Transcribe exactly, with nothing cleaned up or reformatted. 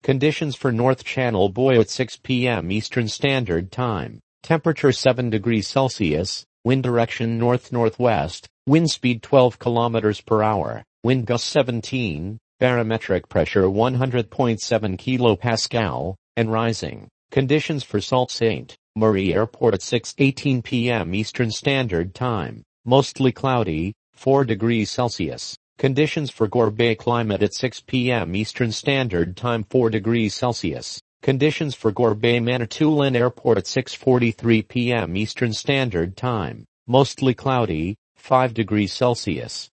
Conditions for North Channel buoy at six p m Eastern Standard Time. Temperature seven degrees Celsius, wind direction north-northwest, wind speed twelve kilometers per hour, wind gust seventeen, barometric pressure one hundred point seven kilopascal, and rising. Conditions for Sault Ste. Marie Airport at six eighteen p m Eastern Standard Time. Mostly cloudy, four degrees Celsius. Conditions for Gore Bay climate at six p m Eastern Standard Time four degrees Celsius. Conditions for Gore Bay Manitoulin Airport at six forty-three p m Eastern Standard Time. Mostly cloudy, five degrees Celsius.